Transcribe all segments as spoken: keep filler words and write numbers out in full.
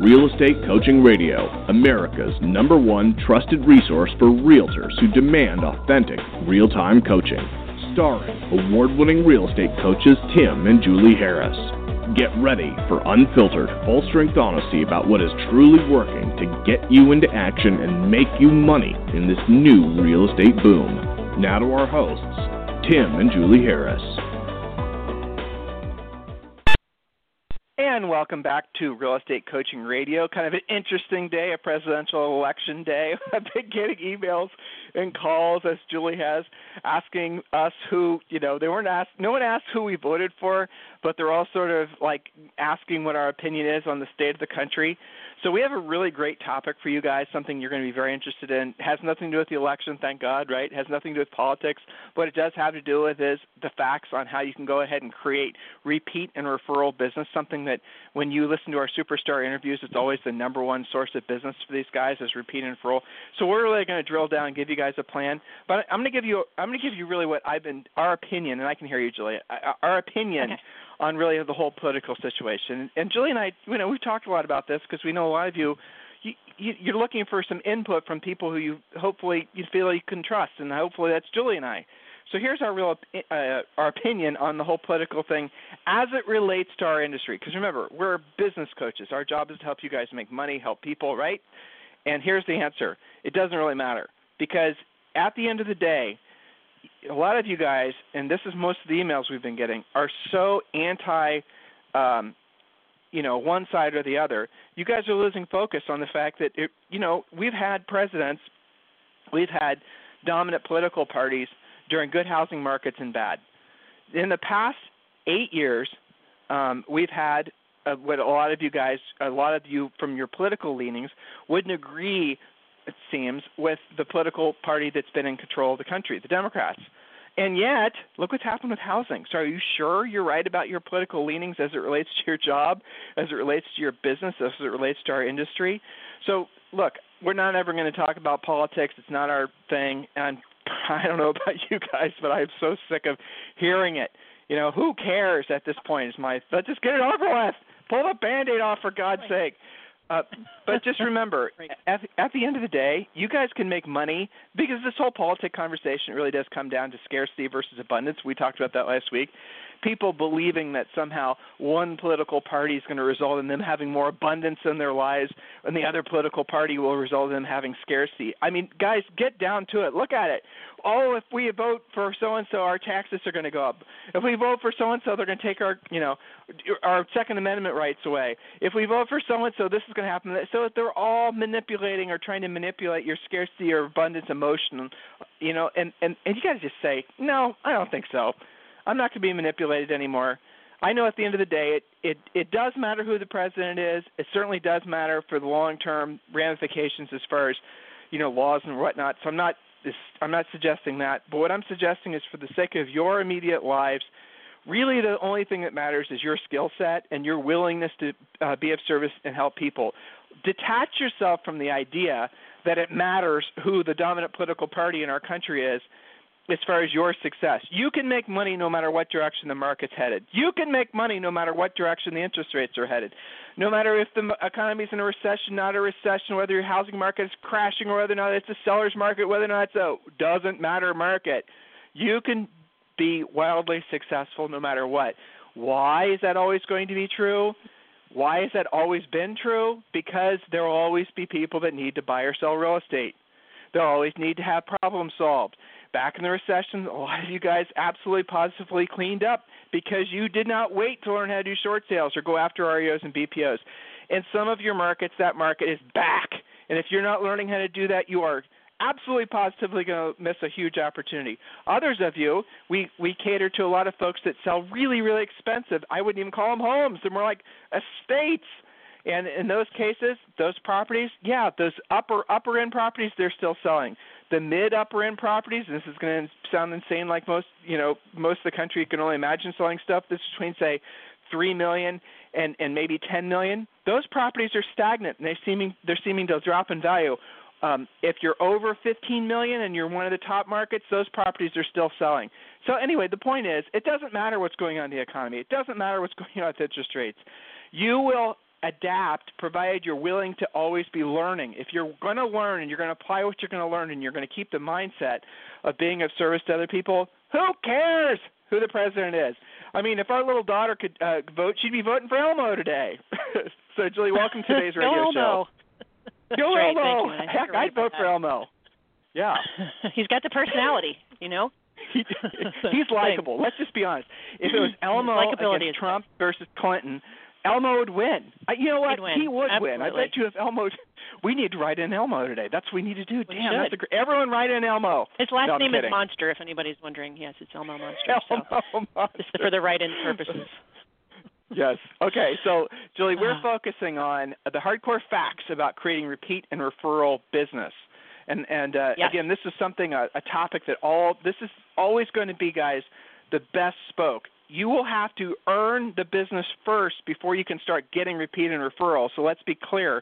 Real Estate Coaching Radio, America's number one trusted resource for realtors who demand authentic, real-time coaching. Starring award-winning real estate coaches Tim and Julie Harris. Get ready for unfiltered, full-strength honesty about what is truly working to get you into action and make you money in this new real estate boom. Now to our hosts, Tim and Julie Harris. And welcome back to Real Estate Coaching Radio. Kind of an interesting day, a presidential election day. I've been getting emails and calls, as Julie has, asking us who, you know, they weren't asked, no one asked who we voted for, but they're all sort of like asking what our opinion is on the state of the country. So we have a really great topic for you guys, something you're going to be very interested in. It has nothing to do with the election, thank God, right? It has nothing to do with politics. What it does have to do with is the facts on how you can go ahead and create repeat and referral business, something that when you listen to our superstar interviews, it's always the number one source of business for these guys is repeat and referral. So we're really going to drill down and give you guys a plan. But I'm going to give you I'm going to give you really what I've been, our opinion, and I can hear you, Julia, our opinion okay. on really the whole political situation. And Julie and I, you know, we've talked a lot about this because we know a lot of you, you, you, you're looking for some input from people who you hopefully you feel you can trust, and hopefully that's Julie and I. So here's our real uh, our opinion on the whole political thing as it relates to our industry. Because remember, we're business coaches. Our job is to help you guys make money, help people, right? And here's the answer. It doesn't really matter because at the end of the day, a lot of you guys, and this is most of the emails we've been getting, are so anti, um, you know, one side or the other. You guys are losing focus on the fact that, it, you know, we've had presidents, we've had dominant political parties during good housing markets and bad. In the past eight years, um, we've had uh, what a lot of you guys, a lot of you from your political leanings wouldn't agree, it seems, with the political party that's been in control of the country, the Democrats. And yet, look what's happened with housing. So are you sure you're right about your political leanings as it relates to your job, as it relates to your business, as it relates to our industry? So, look, we're not ever going to talk about politics. It's not our thing. And I don't know about you guys, but I'm so sick of hearing it. You know, who cares at this point is my – let's just get it over with. Pull the Band-Aid off, for God's sake. Uh, but just remember, at, at the end of the day, you guys can make money because this whole politic conversation really does come down to scarcity versus abundance. We talked about that last week. People believing that somehow one political party is going to result in them having more abundance in their lives and the other political party will result in them having scarcity. I mean, guys, get down to it. Look at it. Oh, if we vote for so-and-so, our taxes are going to go up. If we vote for so-and-so, they're going to take our, you know, our Second Amendment rights away. If we vote for so-and-so, this is going to happen. So they're all manipulating or trying to manipulate your scarcity or abundance emotion, you know, and, and, and you got to just say, no, I don't think so. I'm not going to be manipulated anymore. I know at the end of the day, it, it, it does matter who the president is. It certainly does matter for the long-term ramifications as far as, you know, laws and whatnot. So I'm not I'm not suggesting that. But what I'm suggesting is for the sake of your immediate lives, really the only thing that matters is your skill set and your willingness to uh, be of service and help people. Detach yourself from the idea that it matters who the dominant political party in our country is as far as your success. You can make money no matter what direction the market's headed. You can make money no matter what direction the interest rates are headed. No matter if the economy's in a recession, not a recession, whether your housing market is crashing or whether or not it's a seller's market, whether or not it's a doesn't matter market. You can be wildly successful no matter what. Why is that always going to be true? Why has that always been true? Because there will always be people that need to buy or sell real estate. They'll always need to have problems solved. Back in the recession, a lot of you guys absolutely positively cleaned up because you did not wait to learn how to do short sales or go after R E Os and B P Os. In some of your markets, that market is back. And if you're not learning how to do that, you are absolutely positively going to miss a huge opportunity. Others of you, we, we cater to a lot of folks that sell really, really expensive. I wouldn't even call them homes. They're more like estates. And in those cases, those properties, yeah, those upper upper end properties, they're still selling. The mid upper end properties, and this is going to sound insane, like most you know most of the country can only imagine selling stuff that's between say three million and and maybe ten million. Those properties are stagnant, and they seeming they're seeming to drop in value. Um, if you're over fifteen million and you're one of the top markets, those properties are still selling. So anyway, the point is, it doesn't matter what's going on in the economy. It doesn't matter what's going on with interest rates. You will adapt, provided you're willing to always be learning. If you're going to learn and you're going to apply what you're going to learn and you're going to keep the mindset of being of service to other people, who cares who the president is? I mean, if our little daughter could uh, vote, she'd be voting for Elmo today. So, Julie, welcome to today's radio Elmo. show. Go right, Elmo! thank you. Heck, right I'd vote that. for Elmo. Yeah. He's got the personality, you know? He, he's likable. Let's just be honest. If it was Elmo against Trump versus Clinton, Elmo would win. I, you know what? Win. He would Absolutely. win. I bet you if Elmo, we need to write in Elmo today. That's what we need to do. We Damn, should. that's a great. Everyone write in Elmo. His last no, name kidding. is Monster, if anybody's wondering. Yes, it's Elmo Monster. Elmo so. Monster. Just for the write-in purposes. Yes. Okay. So, Julie, we're Uh. focusing on the hardcore facts about creating repeat and referral business. And and uh, yes. again, this is something a, a topic that all this is always going to be, guys, the best spoke. You will have to earn the business first before you can start getting repeat and referral. So let's be clear.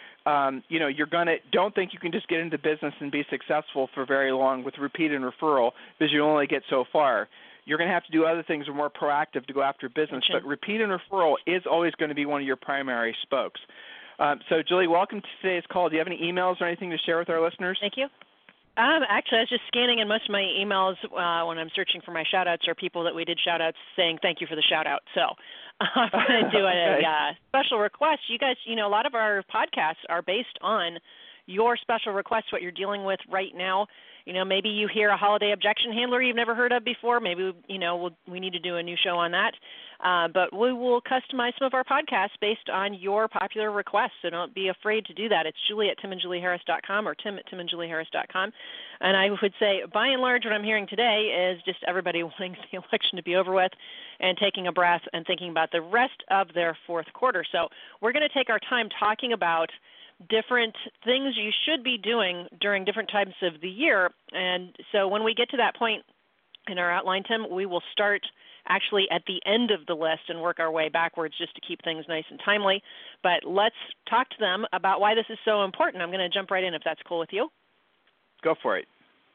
Um, you know, you're gonna don't think you can just get into business and be successful for very long with repeat and referral because you only get so far. You're going to have to do other things that are more proactive to go after business. But repeat and referral is always going to be one of your primary spokes. Um, so, Julie, welcome to today's call. Do you have any emails or anything to share with our listeners? Thank you. Um, actually, I was just scanning, and most of my emails uh, when I'm searching for my shout-outs are people that we did shout-outs saying thank you for the shout-out. So I'm going to do a, okay. uh, special request. You guys, you know, a lot of our podcasts are based on your special requests, what you're dealing with right now. You know, maybe you hear a holiday objection handler you've never heard of before. Maybe, you know, we'll, we need to do a new show on that. Uh, but we will customize some of our podcasts based on your popular requests, so don't be afraid to do that. It's Julie at tim and julie harris dot com or tim at tim and julie harris dot com. And I would say, by and large, what I'm hearing today is just everybody wanting the election to be over with and taking a breath and thinking about the rest of their fourth quarter. So we're going to take our time talking about different things you should be doing during different times of the year. And so when we get to that point in our outline, Tim, we will start actually at the end of the list and work our way backwards just to keep things nice and timely. But let's talk to them about why this is so important. I'm going to jump right in if that's cool with you. Go for it.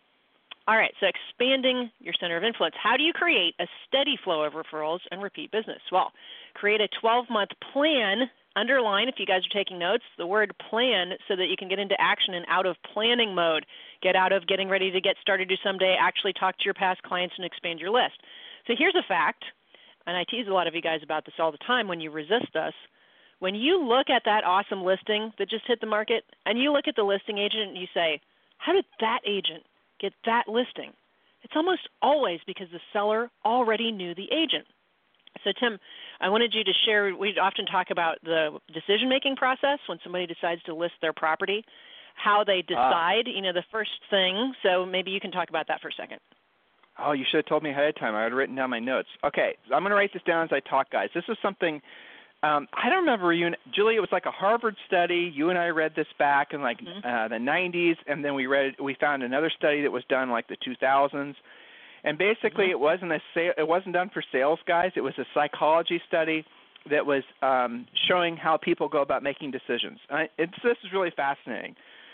All right, so expanding your center of influence. How do you create a steady flow of referrals and repeat business? Well, create a twelve-month plan. Underline, if you guys are taking notes, the word plan so that you can get into action and out of planning mode. Get out of getting ready to get started to someday, actually talk to your past clients and expand your list. So here's a fact, and I tease a lot of you guys about this all the time when you resist us. When you look at that awesome listing that just hit the market and you look at the listing agent and you say, how did that agent get that listing? It's almost always because the seller already knew the agent. So, Tim, I wanted you to share, we often talk about the decision-making process when somebody decides to list their property, how they decide, uh, you know, the first thing. So maybe you can talk about that for a second. Oh, you should have told me ahead of time. I would have written down my notes. Okay, I'm going to write this down as I talk, guys. This is something, um, I don't remember you, and, Julie, it was like a Harvard study. You and I read this back in like mm-hmm. uh, the nineties, and then we read, we found another study that was done like the two thousands. And basically, mm-hmm. it wasn't a sa- it wasn't done for sales guys. It was a psychology study that was um, showing how people go about making decisions. I, it's, this is really fascinating.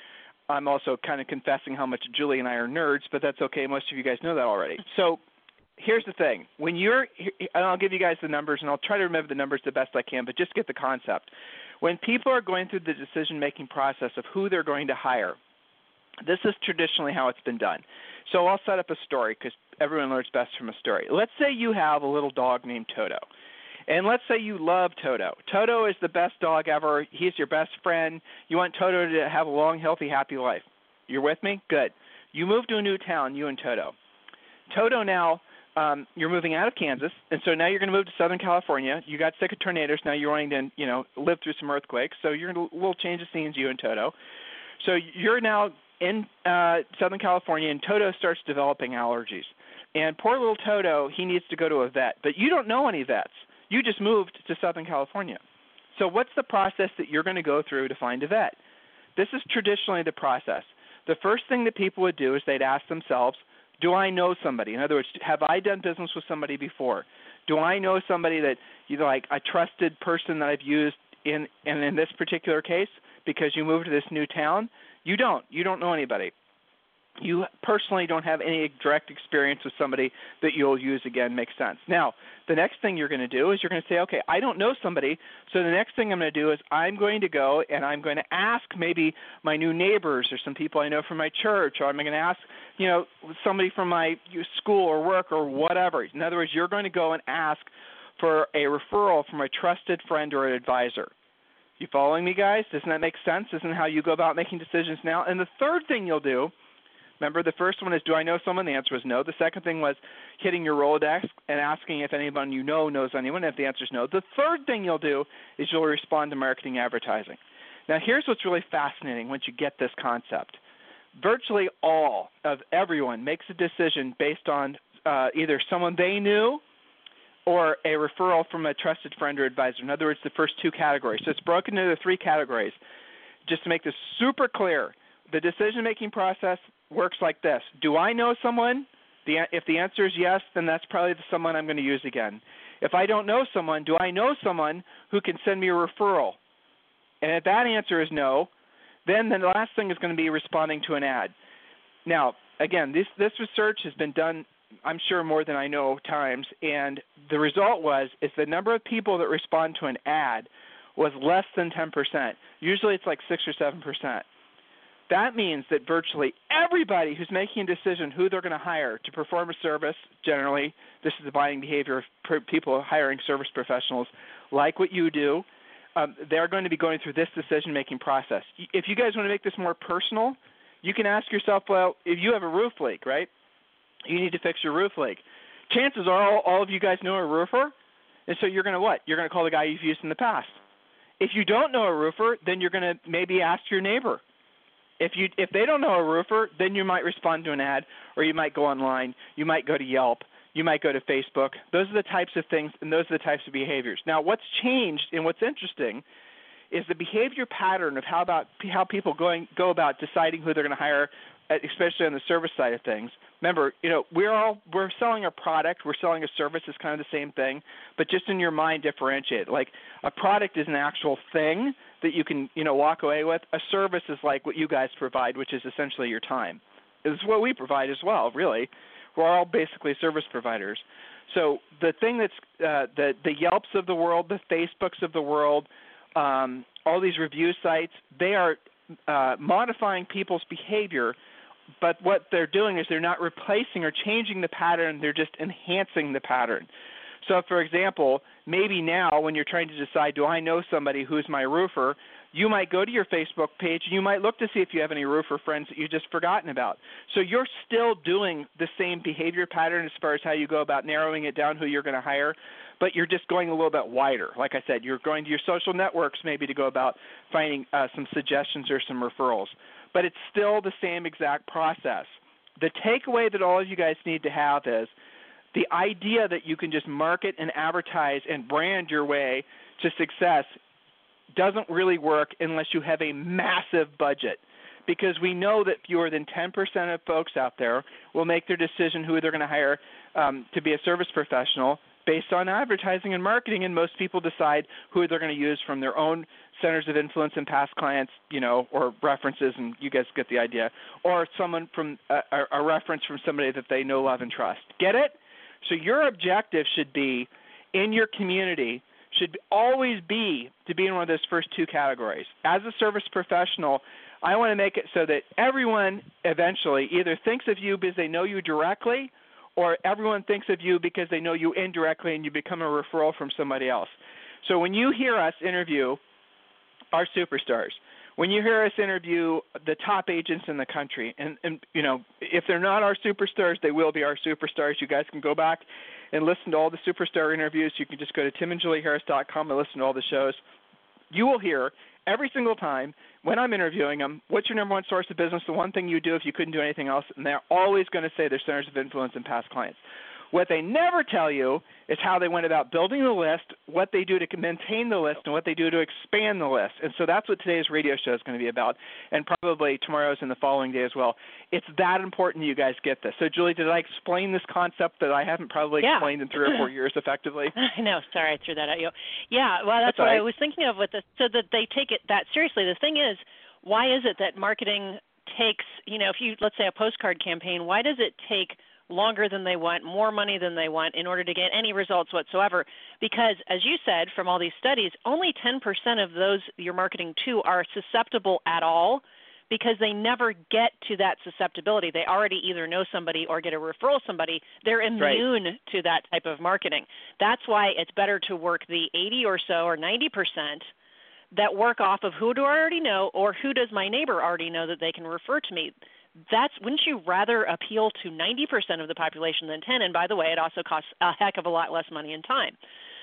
I'm also kind of confessing how much Julie and I are nerds, but that's okay. Most of you guys know that already. So here's the thing. When you're, and I'll give you guys the numbers, and I'll try to remember the numbers the best I can, but just get the concept. When people are going through the decision-making process of who they're going to hire, this is traditionally how it's been done. So I'll set up a story because everyone learns best from a story. Let's say you have a little dog named Toto. And let's say you love Toto. Toto is the best dog ever. He's your best friend. You want Toto to have a long, healthy, happy life. You're with me? Good. You move to a new town, you and Toto. Toto now, um, you're moving out of Kansas, and so now you're going to move to Southern California. You got sick of tornadoes. Now you're wanting to, you know, live through some earthquakes. So you're going to a little change of scenes, you and Toto. So you're now in uh, Southern California, and Toto starts developing allergies. And poor little Toto, he needs to go to a vet. But you don't know any vets. You just moved to Southern California. So what's the process that you're going to go through to find a vet? This is traditionally the process. The first thing that people would do is they'd ask themselves, do I know somebody? In other words, have I done business with somebody before? Do I know somebody that, you know, like a trusted person that I've used in, and in this particular case, because you moved to this new town? You don't. You don't know anybody. you personally don't have any direct experience with somebody that you'll use again makes sense. Now, the next thing you're going to do is you're going to say, okay, I don't know somebody, so the next thing I'm going to do is I'm going to go and I'm going to ask maybe my new neighbors or some people I know from my church, or I'm going to ask, you know, somebody from my school or work or whatever. In other words, you're going to go and ask for a referral from a trusted friend or an advisor. You following me, guys? Doesn't that make sense? Isn't how you go about making decisions now? And the third thing you'll do, remember, the first one is, do I know someone? The answer was no. The second thing was hitting your Rolodex and asking if anyone you know knows anyone. If the answer is no. The third thing you'll do is you'll respond to marketing advertising. Now, here's what's really fascinating once you get this concept. Virtually all of everyone makes a decision based on uh, either someone they knew or a referral from a trusted friend or advisor. In other words, the first two categories. So it's broken into three categories. Just to make this super clear, the decision-making process works like this. Do I know someone? The, if the answer is yes, then that's probably the someone I'm going to use again. If I don't know someone, do I know someone who can send me a referral? And if that answer is no, then the last thing is going to be responding to an ad. Now, again, this, this research has been done, I'm sure, more than I know times, and the result was is the number of people that respond to an ad was less than ten percent. Usually it's like six or seven percent. That means that virtually everybody who's making a decision who they're going to hire to perform a service, generally, this is the buying behavior of people hiring service professionals like what you do, um, they're going to be going through this decision-making process. If you guys want to make this more personal, you can ask yourself, well, if you have a roof leak, right? You need to fix your roof leak. Chances are all, all of you guys know a roofer, and so you're going to what? You're going to call the guy you've used in the past. If you don't know a roofer, then you're going to maybe ask your neighbor. If you if they don't know a roofer, then you might respond to an ad, or you might go online. You might go to Yelp. You might go to Facebook. Those are the types of things, and those are the types of behaviors. Now, what's changed and what's interesting is the behavior pattern of how about how people going go about deciding who they're going to hire, especially on the service side of things. Remember, you know, we're all we're selling a product, we're selling a service. It's kind of the same thing, but just in your mind, differentiate. Like a product is an actual thing that you can, you know, walk away with. A service is like what you guys provide, which is essentially your time. This is what we provide as well. Really, we're all basically service providers. So the thing that's uh, the the Yelps of the world, the Facebooks of the world, um, all these review sites, they are uh, modifying people's behavior. But what they're doing is they're not replacing or changing the pattern, they're just enhancing the pattern. So, for example, maybe now when you're trying to decide, do I know somebody who's my roofer, you might go to your Facebook page and you might look to see if you have any roofer friends that you've just forgotten about. So you're still doing the same behavior pattern as far as how you go about narrowing it down who you're going to hire, but you're just going a little bit wider. Like I said, you're going to your social networks maybe to go about finding uh, some suggestions or some referrals. But it's still the same exact process. The takeaway that all of you guys need to have is the idea that you can just market and advertise and brand your way to success doesn't really work unless you have a massive budget, because we know that fewer than ten percent of folks out there will make their decision who they're going to hire um, to be a service professional based on advertising and marketing, and most people decide who they're going to use from their own centers of influence and past clients, you know, or references, and you guys get the idea, or someone from a, a reference from somebody that they know, love, and trust. Get it? So your objective should be in your community should always be to be in one of those first two categories. As a service professional, I want to make it so that everyone eventually either thinks of you because they know you directly, or everyone thinks of you because they know you indirectly and you become a referral from somebody else. So when you hear us interview our superstars, when you hear us interview the top agents in the country, and, and you know, if they're not our superstars, they will be our superstars. You guys can go back and listen to all the superstar interviews. You can just go to tim and julie harris dot com and listen to all the shows. You will hear every single time when I'm interviewing them, what's your number one source of business, the one thing you do if you couldn't do anything else, and they're always going to say their centers of influence and past clients. What they never tell you is how they went about building the list, what they do to maintain the list, and what they do to expand the list. And so that's what today's radio show is going to be about, and probably tomorrow's and the following day as well. It's that important you guys get this. So, Julie, did I explain this concept that I haven't probably yeah. explained in three or four years effectively? I know. Sorry, I threw that at you. Yeah, well, that's, that's what right. I was thinking of with this, so that they take it that seriously. The thing is, why is it that marketing takes, you know, if you, let's say a postcard campaign, why does it take longer than they want, more money than they want in order to get any results whatsoever? Because, as you said, from all these studies, only ten percent of those you're marketing to are susceptible at all, because they never get to that susceptibility. They already either know somebody or get a referral somebody. They're immune right. to that type of marketing. That's why it's better to work the eighty or so or ninety percent that work off of who do I already know or who does my neighbor already know that they can refer to me. That's, wouldn't you rather appeal to ninety percent of the population than ten? And by the way, it also costs a heck of a lot less money and time.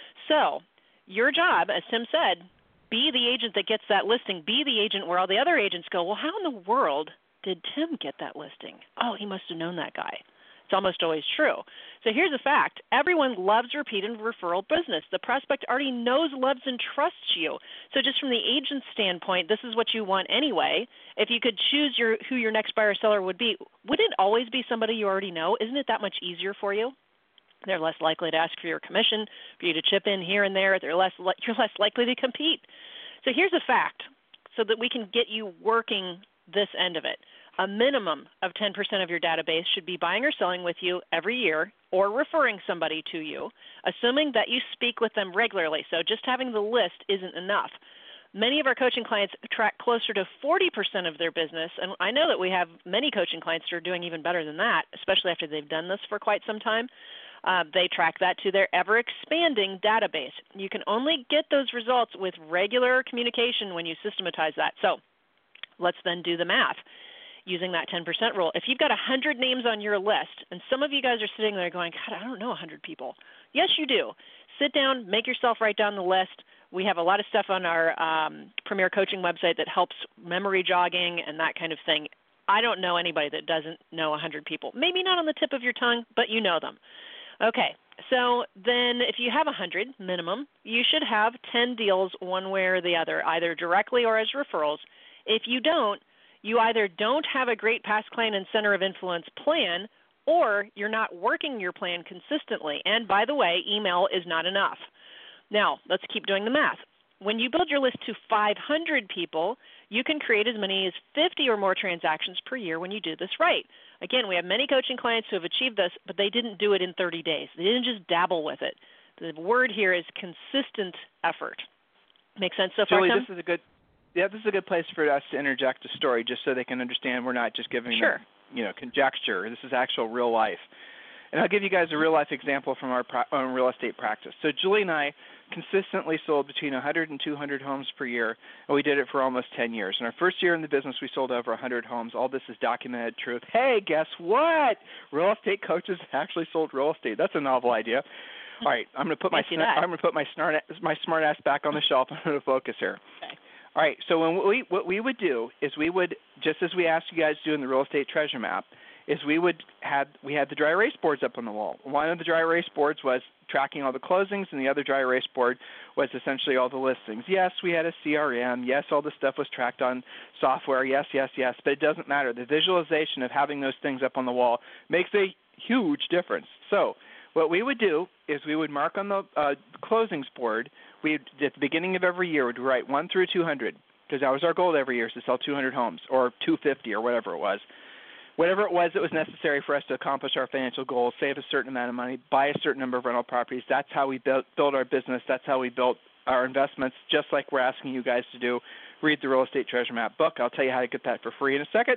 So your job, as Tim said, be the agent that gets that listing. Be the agent where all the other agents go, well, how in the world did Tim get that listing? Oh, he must have known that guy. It's almost always true. So here's a fact. Everyone loves repeat and referral business. The prospect already knows, loves, and trusts you. So just from the agent's standpoint, this is what you want anyway. If you could choose your who your next buyer or seller would be, would it always be somebody you already know? Isn't it that much easier for you? They're less likely to ask for your commission, for you to chip in here and there. They're less li- you're less likely to compete. So here's a fact so that we can get you working this end of it. A minimum of ten percent of your database should be buying or selling with you every year or referring somebody to you, assuming that you speak with them regularly. So just having the list isn't enough. Many of our coaching clients track closer to forty percent of their business, and I know that we have many coaching clients that are doing even better than that, especially after they've done this for quite some time. Uh, they track that to their ever-expanding database. You can only get those results with regular communication when you systematize that. So let's then do the math using that ten percent rule. If you've got one hundred names on your list, and some of you guys are sitting there going, God, I don't know one hundred people. Yes, you do. Sit down, make yourself write down the list. We have a lot of stuff on our um, Premier Coaching website that helps memory jogging and that kind of thing. I don't know anybody that doesn't know one hundred people. Maybe not on the tip of your tongue, but you know them. Okay, so then if you have one hundred minimum, you should have ten deals one way or the other, either directly or as referrals. If you don't, you either don't have a great past client and center of influence plan, or you're not working your plan consistently. And by the way, email is not enough. Now, let's keep doing the math. When you build your list to five hundred people, you can create as many as fifty or more transactions per year when you do this right. Again, we have many coaching clients who have achieved this, but they didn't do it in thirty days. They didn't just dabble with it. The word here is consistent effort. Make sense so far, Julie, Tim? this is a good, yeah, this is a good place for us to interject a story just so they can understand we're not just giving sure. them, you know, conjecture. This is actual real life. And I'll give you guys a real-life example from our pro- own real estate practice. So Julie and I consistently sold between one hundred and two hundred homes per year, and we did it for almost ten years. In our first year in the business, we sold over one hundred homes. All this is documented truth. Hey, guess what? Real estate coaches actually sold real estate. That's a novel idea. All right, I'm going to put my sn- I'm going to put my smart my smart ass back on the shelf. I'm going to focus here. Okay. All right, so when we what we would do is we would, just as we asked you guys to do in the real estate treasure map, is we would have we had the dry erase boards up on the wall. One of the dry erase boards was tracking all the closings, and the other dry erase board was essentially all the listings. Yes, we had a C R M. Yes, all the stuff was tracked on software. Yes, yes, yes, but it doesn't matter. The visualization of having those things up on the wall makes a huge difference. So what we would do is we would mark on the uh, closings board. We at the beginning of every year would write one through two hundred, because that was our goal every year, is to sell two hundred homes or two hundred fifty or whatever it was. Whatever it was that was necessary for us to accomplish our financial goals, save a certain amount of money, buy a certain number of rental properties. That's how we built, build our business. That's how we built our investments, just like we're asking you guys to do. Read the Real Estate Treasure Map book. I'll tell you how to get that for free in a second.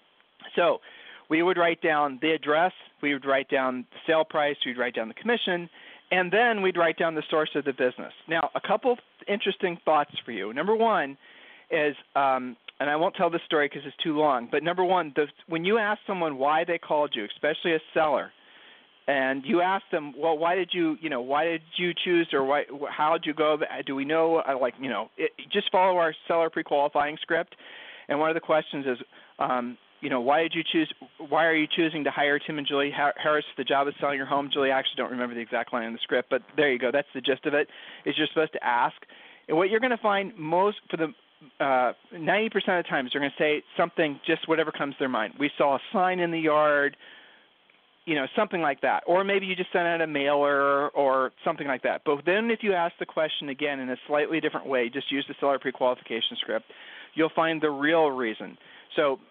So we would write down the address. We would write down the sale price. We'd write down the commission. And then we'd write down the source of the business. Now, a couple interesting thoughts for you. Number one is um, – and I won't tell this story because it's too long, but number one, the, when you ask someone why they called you, especially a seller, and you ask them, well, why did you, you know, why did you choose, or why, how did you go? Do we know, like, you know, it, just follow our seller pre-qualifying script. And one of the questions is, um, you know, why did you choose? Why are you choosing to hire Tim and Julie Harris for the job of selling your home? Julie, I actually don't remember the exact line in the script, but there you go. That's the gist of it. Is you're supposed to ask, and what you're going to find most for the Uh, ninety percent of the times they're going to say something, just whatever comes to their mind. We saw a sign in the yard, you know, something like that. Or maybe you just sent out a mailer or something like that. But then if you ask the question again in a slightly different way, just use the seller pre-qualification script, you'll find the real reason. So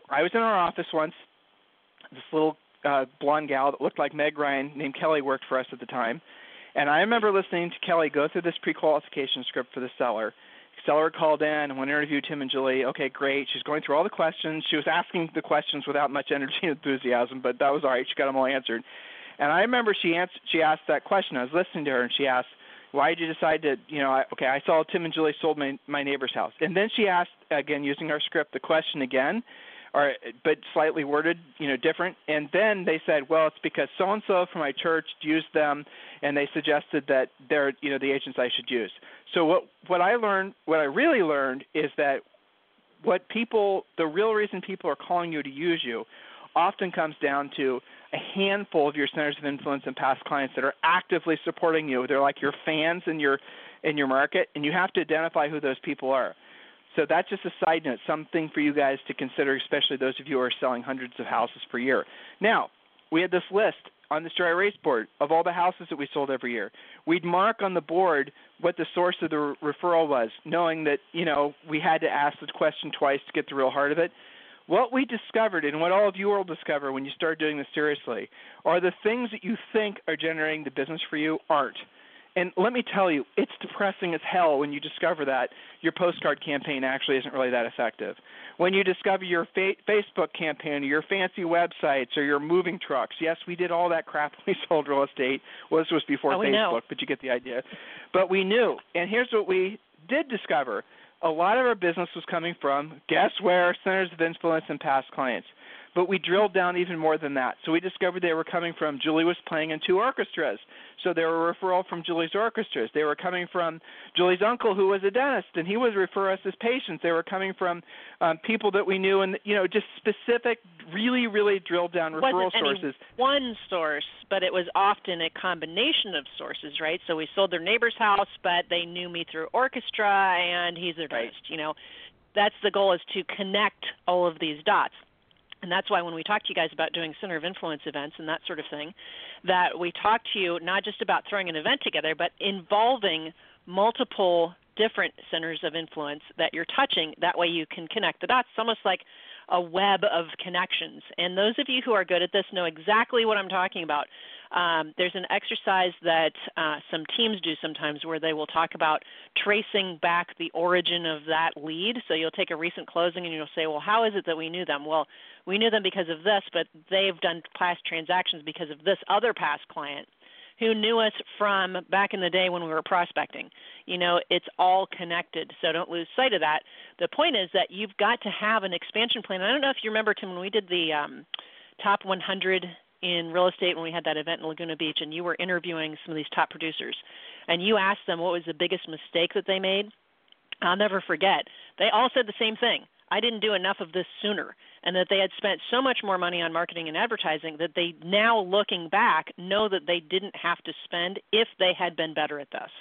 I was in our office once. This little uh, blonde gal that looked like Meg Ryan named Kelly worked for us at the time. And I remember listening to Kelly go through this pre-qualification script for the seller. The seller called in and when interviewed Tim and Julie, okay, great. She's going through all the questions. She was asking the questions without much energy and enthusiasm, but that was all right. She got them all answered. And I remember she answered, she asked that question. I was listening to her, and she asked, why did you decide to, you know, I, okay, I saw Tim and Julie sold my, my neighbor's house. And then she asked, again, using our script, the question again, or but slightly worded, you know, different. And then they said, well, it's because so-and-so from my church used them, and they suggested that they're, you know, the agents I should use. So what, what I learned, what I really learned is that what people, the real reason people are calling you to use you often comes down to a handful of your centers of influence and past clients that are actively supporting you. They're like your fans in your in your market, and you have to identify who those people are. So that's just a side note, something for you guys to consider, especially those of you who are selling hundreds of houses per year. Now, we had this list on this dry erase board of all the houses that we sold every year. We'd mark on the board what the source of the re- referral was, knowing that, you know, we had to ask the question twice to get the real heart of it. What we discovered, and what all of you will discover when you start doing this seriously, are the things that you think are generating the business for you aren't. And let me tell you, it's depressing as hell when you discover that your postcard campaign actually isn't really that effective. When you discover your fa- Facebook campaign or your fancy websites or your moving trucks. Yes, we did all that crap when we sold real estate. Well, this was before oh, Facebook, know. but you get the idea. But we knew. And here's what we did discover. A lot of our business was coming from, guess where, centers of influence and past clients. But we drilled down even more than that. So we discovered they were coming from, Julie was playing in two orchestras. So they were a referral from Julie's orchestras. They were coming from Julie's uncle, who was a dentist, and he would refer us as patients. They were coming from um, people that we knew, and, you know, just specific, really, really drilled down referral It wasn't sources. Any one source, but it was often a combination of sources, right? So we sold their neighbor's house, but they knew me through orchestra, and he's their Right. dentist. You know, that's the goal, is to connect all of these dots. And that's why when we talk to you guys about doing center of influence events and that sort of thing, that we talk to you not just about throwing an event together, but involving multiple different centers of influence that you're touching. That way you can connect the dots. It's almost like a web of connections. And those of you who are good at this know exactly what I'm talking about. Um, there's an exercise that uh, some teams do sometimes where they will talk about tracing back the origin of that lead. So you'll take a recent closing and you'll say, well, how is it that we knew them? Well, we knew them because of this, but they've done past transactions because of this other past client who knew us from back in the day when we were prospecting. You know, it's all connected, so don't lose sight of that. The point is that you've got to have an expansion plan. I don't know if you remember, Tim, when we did the um, top one hundred in real estate when we had that event in Laguna Beach, and you were interviewing some of these top producers, and you asked them what was the biggest mistake that they made. I'll never forget. They all said the same thing. I didn't do enough of this sooner, and that they had spent so much more money on marketing and advertising that they now, looking back, know that they didn't have to spend if they had been better at this.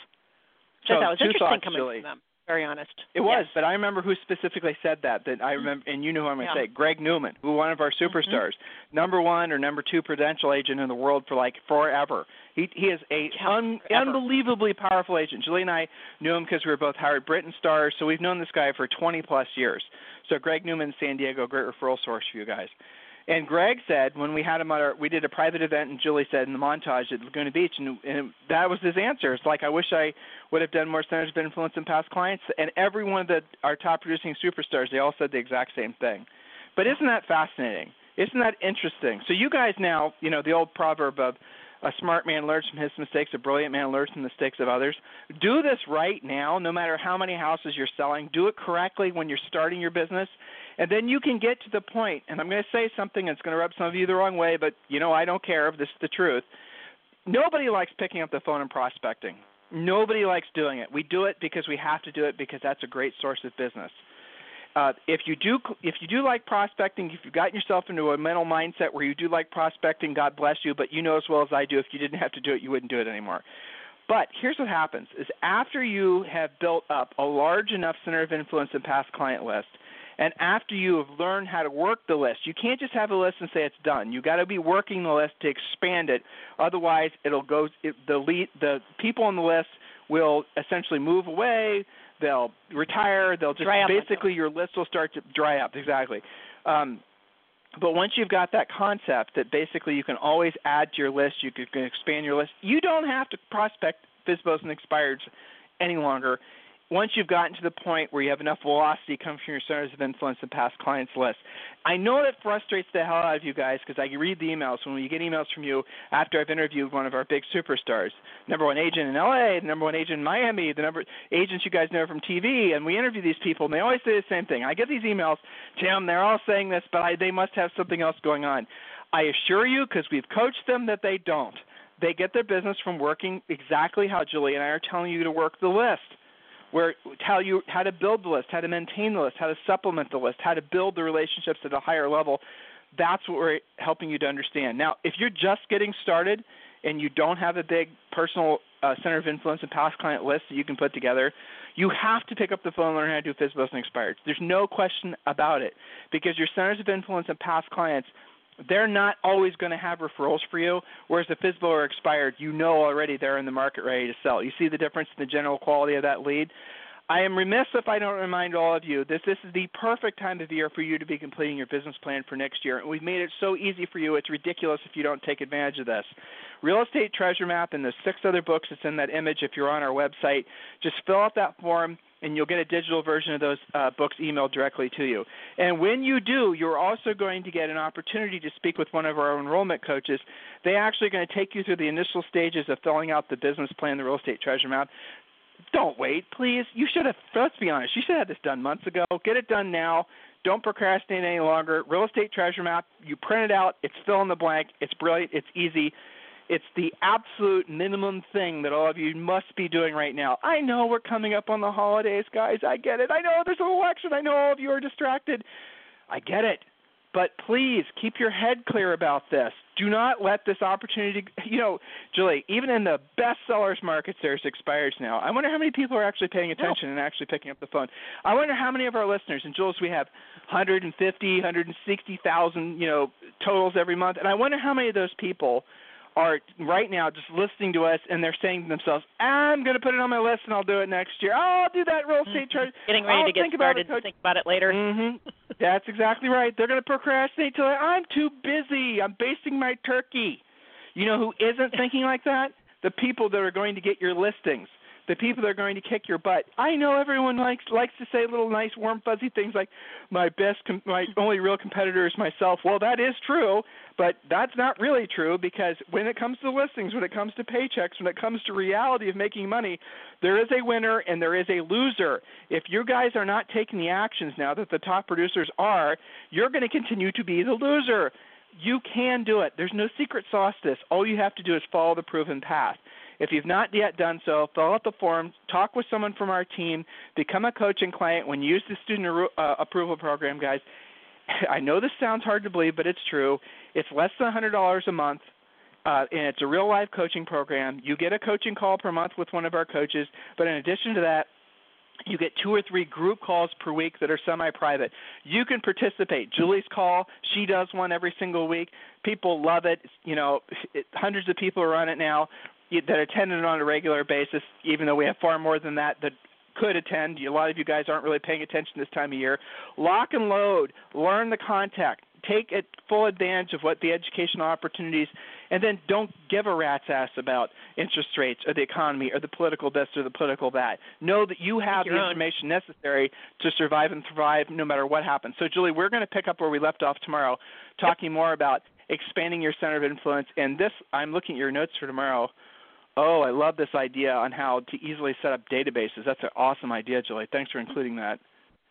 So So that was two interesting thoughts, coming Julie. from them. Very honest. It was, yes. but I remember who specifically said that. That I remember, and you know who I'm going to Yeah. say. Greg Newman, who one of our superstars, mm-hmm. number one or number two prudential agent in the world for like forever. He he is a Yeah, un, unbelievably powerful agent. Julie and I knew him because we were both Howard Britton stars, so we've known this guy for twenty plus years. So Greg Newman, San Diego, great referral source for you guys. And Greg said when we had him on our, we did a private event, and Julie said in the montage at Laguna Beach, and, and that was his answer. It's like, I wish I would have done more centers of influence and past clients. And every one of the, our top producing superstars, they all said the exact same thing. But isn't that fascinating? Isn't that interesting? So you guys now, you know, the old proverb of a smart man learns from his mistakes, a brilliant man learns from the mistakes of others. Do this right now, no matter how many houses you're selling. Do it correctly when you're starting your business. And then you can get to the point, and I'm going to say something that's going to rub some of you the wrong way, but, you know, I don't care if this is the truth. Nobody likes picking up the phone and prospecting. Nobody likes doing it. We do it because we have to do it because that's a great source of business. Uh, if you do if you do like prospecting, if you've gotten yourself into a mental mindset where you do like prospecting, God bless you, but you know as well as I do, if you didn't have to do it, you wouldn't do it anymore. But here's what happens, is after you have built up a large enough center of influence and past client list, and after you have learned how to work the list, you can't just have a list and say it's done. You got to be working the list to expand it. Otherwise, it'll go. It, the lead, the people on the list will essentially move away. They'll retire. They'll just dry up basically your list will start to dry up. Exactly. Um, But once you've got that concept that basically you can always add to your list, you can expand your list, you don't have to prospect F S B Os and expireds any longer. Once you've gotten to the point where you have enough velocity coming from your centers of influence and past clients list. I know that frustrates the hell out of you guys because I read the emails. When we get emails from you after I've interviewed one of our big superstars, number one agent in L A, the number one agent in Miami, the number agents you guys know from T V, and we interview these people, and they always say the same thing. I get these emails, Tim, they're all saying this, but I, they must have something else going on. I assure you, because we've coached them, that they don't. They get their business from working exactly how Julie and I are telling you to work the list. Where tell you how to build the list, how to maintain the list, how to supplement the list, how to build the relationships at a higher level. That's what we're helping you to understand. Now, if you're just getting started and you don't have a big personal uh, center of influence and past client list that you can put together, you have to pick up the phone and learn how to do F S B Os and expireds. There's no question about it because your centers of influence and past clients, they're not always going to have referrals for you, whereas the F S B O or expired, you know already they're in the market ready to sell. You see the difference in the general quality of that lead? I am remiss if I don't remind all of you that this is the perfect time of year for you to be completing your business plan for next year. And we've made it so easy for you, it's ridiculous if you don't take advantage of this. Real Estate Treasure Map and the six other books that's in that image if you're on our website, just fill out that form, and you'll get a digital version of those uh, books emailed directly to you. And when you do, you're also going to get an opportunity to speak with one of our enrollment coaches. They actually are going to take you through the initial stages of filling out the business plan, the Real Estate Treasure Map. Don't wait, please. You should have, let's be honest, you should have had this done months ago. Get it done now. Don't procrastinate any longer. Real Estate Treasure Map, you print it out. It's fill in the blank. It's brilliant. It's easy. It's the absolute minimum thing that all of you must be doing right now. I know we're coming up on the holidays, guys. I get it. I know there's an election. I know all of you are distracted. I get it. But please keep your head clear about this. Do not let this opportunity, you know, Julie, even in the best sellers markets, there's expireds now. I wonder how many people are actually paying attention oh. and actually picking up the phone. I wonder how many of our listeners, and Jules, we have one hundred fifty, one hundred sixty thousand, you know, totals every month, and I wonder how many of those people are right now just listening to us and they're saying to themselves, I'm going to put it on my list and I'll do it next year. Oh, I'll do that real estate chart. Getting ready I'll to get started and think about it later. Mm-hmm. That's exactly right. They're going to procrastinate till I'm too busy. I'm basting my turkey. You know who isn't thinking like that? The people that are going to get your listings. The people that are going to kick your butt. I know everyone likes likes to say little nice, warm, fuzzy things like my best, com- my only real competitor is myself. Well, that is true, but that's not really true because when it comes to listings, when it comes to paychecks, when it comes to reality of making money, there is a winner and there is a loser. If you guys are not taking the actions now that the top producers are, you're going to continue to be the loser. You can do it. There's no secret sauce to this. All you have to do is follow the proven path. If you've not yet done so, fill out the form, talk with someone from our team, become a coaching client. When you use the student uh, approval program, guys, I know this sounds hard to believe, but it's true. It's less than one hundred dollars a month, uh, and it's a real-life coaching program. You get a coaching call per month with one of our coaches, but in addition to that, you get two or three group calls per week that are semi-private. You can participate. Julie's call, she does one every single week. People love it. You know, it, hundreds of people are on it now that attend it on a regular basis, even though we have far more than that that could attend. A lot of you guys aren't really paying attention this time of year. Lock and load. Learn the contact. Take it full advantage of what the educational opportunities, and then don't give a rat's ass about interest rates or the economy or the political this or the political that. Know that you have the information necessary to survive and thrive no matter what happens. So, Julie, we're going to pick up where we left off tomorrow, talking more about expanding your center of influence. And this, I'm looking at your notes for tomorrow. Oh, I love this idea on how to easily set up databases. That's an awesome idea, Julie. Thanks for including that.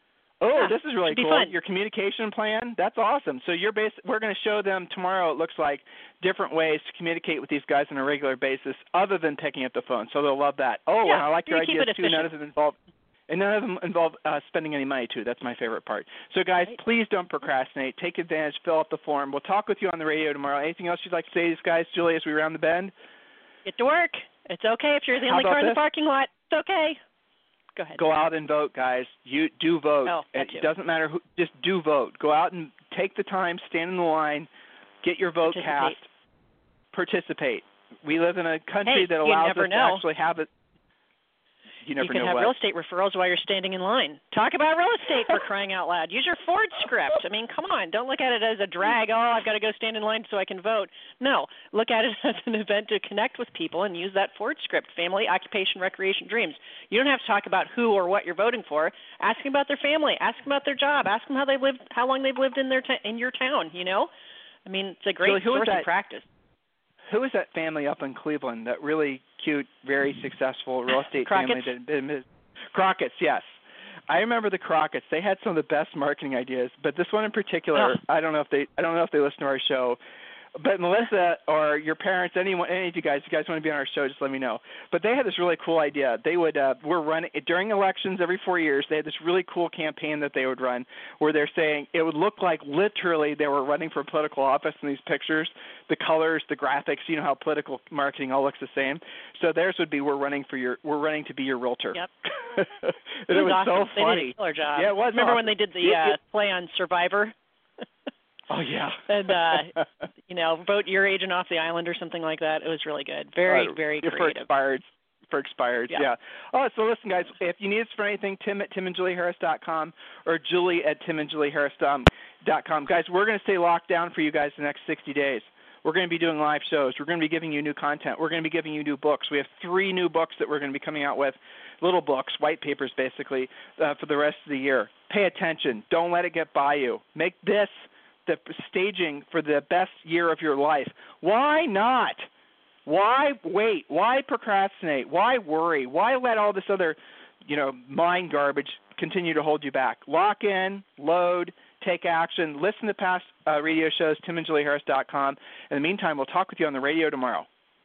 Oh, yeah, this is really cool. Fun. Your communication plan, that's awesome. So you're bas- we're going to show them tomorrow, it looks like, different ways to communicate with these guys on a regular basis other than picking up the phone. So they'll love that. Oh, yeah, and I like your ideas, too. None of them involve, and none of them involve uh, spending any money, too. That's my favorite part. So, guys, right. Please don't procrastinate. Take advantage. Fill out the form. We'll talk with you on the radio tomorrow. Anything else you'd like to say to these guys, Julie, as we round the bend? Get to work. It's okay if you're the only car in the parking lot. It's okay. Go ahead. Go out and vote, guys. You do vote. Oh, it doesn't matter who. Just do vote. Go out and take the time. Stand in the line. Get your vote cast. Participate. We live in a country hey, that allows us know. to actually have it. you never you can know have what. real estate referrals while you're standing in line. Talk about real estate for crying out loud. Use your Ford script. I mean, come on. Don't look at it as a drag. Oh, I've got to go stand in line so I can vote. No, look at it as an event to connect with people and use that Ford script, family, occupation, recreation, dreams. You don't have to talk about who or what you're voting for. Ask them about their family. Ask them about their job. Ask them how they lived, how long they've lived in their ta- in your town, you know? I mean, it's a great Julie, who source is that? of practice. Who is that family up in Cleveland, that really cute, very successful real estate Crockett's? family? That, Crockett's, yes. I remember the Crockett's. They had some of the best marketing ideas, but this one in particular, Oh. I don't know if they I don't know if they listen to our show. But Melissa or your parents, anyone, any of you guys, if you guys want to be on our show, just let me know. But they had this really cool idea. They would, uh, we're running during elections every four years. They had this really cool campaign that they would run, where they're saying it would look like literally they were running for political office in these pictures, the colors, the graphics. You know how political marketing all looks the same. So theirs would be, we're running for your, we're running to be your realtor. Yep. and it it was, was awesome. so They funny. did a killer job. Yeah, it was. Remember awesome. when they did the It, uh, it, play on Survivor? Oh yeah. and uh, you know, vote your agent off the island or something like that. It was really good. Very, uh, very for creative. expired, for expired. Yeah. yeah. Oh, so listen, guys. If you need us for anything, Tim at tim and julie harris dot com or Julie at tim and julie harris dot com. Guys, we're going to stay locked down for you guys the next sixty days. We're going to be doing live shows. We're going to be giving you new content. We're going to be giving you new books. We have three new books that we're going to be coming out with, little books, white papers basically, uh, for the rest of the year. Pay attention. Don't let it get by you. Make this the staging for the best year of your life. Why not? Why wait? Why procrastinate? Why worry? Why let all this other, you know, mind garbage continue to hold you back? Lock in, load, take action. Listen to past uh, radio shows, tim and julie harris dot com. In the meantime, we'll talk with you on the radio tomorrow.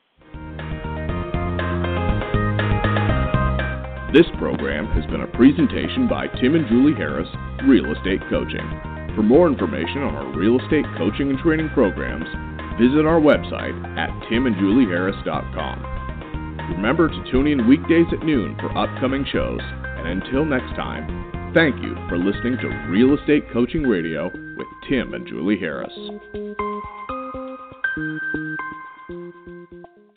This program has been a presentation by Tim and Julie Harris, Real Estate Coaching. For more information on our real estate coaching and training programs, visit our website at tim and julie harris dot com. Remember to tune in weekdays at noon for upcoming shows. And until next time, thank you for listening to Real Estate Coaching Radio with Tim and Julie Harris.